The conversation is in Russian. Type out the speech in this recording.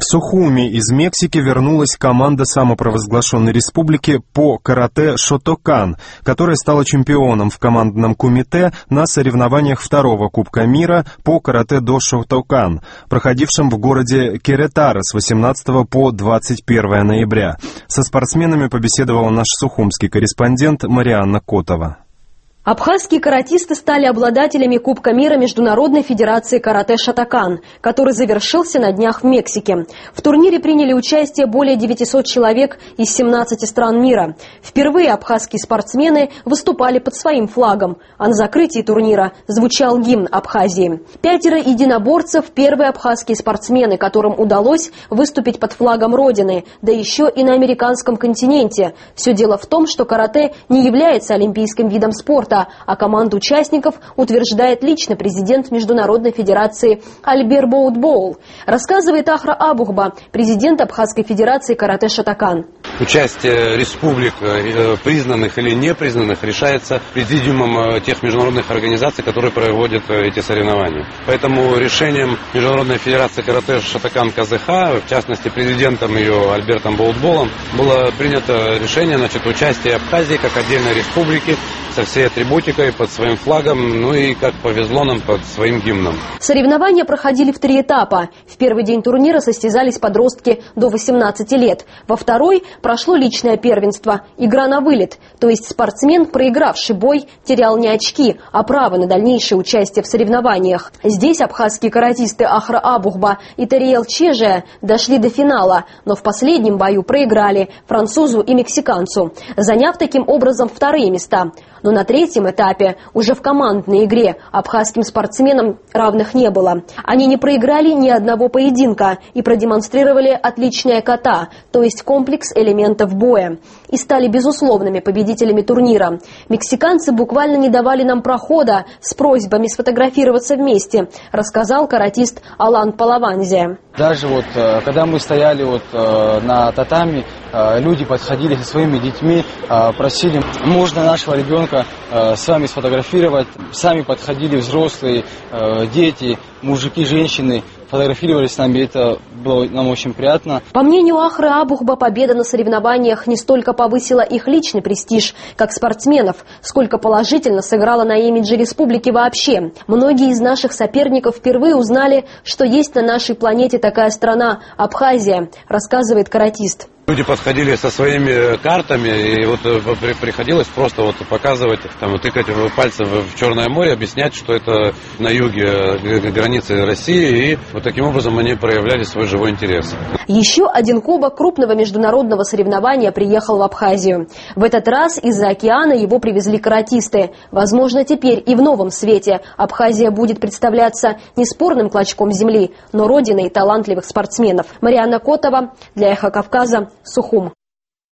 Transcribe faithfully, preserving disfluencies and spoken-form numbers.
Сухуми из Мексики вернулась команда самопровозглашенной республики по карате «Шотокан», которая стала чемпионом в командном кумите на соревнованиях второго Кубка мира по карате-до «Шотокан», проходившем в городе Керетаро с восемнадцатого по двадцать первое ноября. Со спортсменами побеседовал наш сухумский корреспондент Марианна Котова. Абхазские каратисты стали обладателями Кубка мира Международной федерации карате «Шотокан», который завершился на днях в Мексике. В турнире приняли участие более девятисот человек из семнадцати стран мира. Впервые абхазские спортсмены выступали под своим флагом, а на закрытии турнира звучал гимн Абхазии. Пятеро единоборцев – первые абхазские спортсмены, которым удалось выступить под флагом Родины, да еще и на американском континенте. Все дело в том, что карате не является олимпийским видом спорта, а команду участников утверждает лично президент Международной федерации Альбер Боутбоул. Рассказывает Ахра Абухба, президент Абхазской федерации карате «Шотокан». Участие республик, признанных или непризнанных, решается президиумом тех международных организаций, которые проводят эти соревнования. Поэтому решением Международной федерации карате «Шотокан» КЗХ, в частности президентом ее Альбертом Боутбоулом, было принято решение, значит, участия Абхазии как отдельной республики со всей атрибутикой, под своим флагом, ну и, как повезло нам, под своим гимном. Соревнования проходили в три этапа. В первый день турнира состязались подростки до восемнадцати лет. Во второй прошло личное первенство, игра на вылет. То есть спортсмен, проигравший бой, терял не очки, а право на дальнейшее участие в соревнованиях. Здесь абхазские каратисты Ахра Абухба и Тариел Чежия дошли до финала, но в последнем бою проиграли французу и мексиканцу, заняв таким образом вторые места. Но на третьем этапе, уже в командной игре, абхазским спортсменам равных не было. Они не проиграли ни одного поединка и продемонстрировали отличное ката, то есть комплекс элементов боя, и стали безусловными победителями турнира. Мексиканцы буквально не давали нам прохода с просьбами сфотографироваться вместе, рассказал каратист Алан Палаванзе. Даже вот, когда мы стояли вот на татами, люди подходили со своими детьми, просили, можно нашего ребенка с вами сфотографировать. Сами подходили взрослые, дети, мужики, женщины, фотографировались с нами, это было нам очень приятно. По мнению Ахры Абухба, победа на соревнованиях не столько повысила их личный престиж, как спортсменов, сколько положительно сыграла на имидже республики вообще. Многие из наших соперников впервые узнали, что есть на нашей планете такая страна – Абхазия, рассказывает каратист. Люди подходили со своими картами, и вот приходилось просто вот показывать, там, тыкать пальцем в Черное море, объяснять, что это на юге границы России, и вот таким образом они проявляли свой живой интерес. Еще один кубок крупного международного соревнования приехал в Абхазию. В этот раз из-за океана его привезли каратисты. Возможно, теперь и в новом свете Абхазия будет представляться не спорным клочком земли, но родиной талантливых спортсменов. Марианна Котова для Эхо Кавказа, Сухум.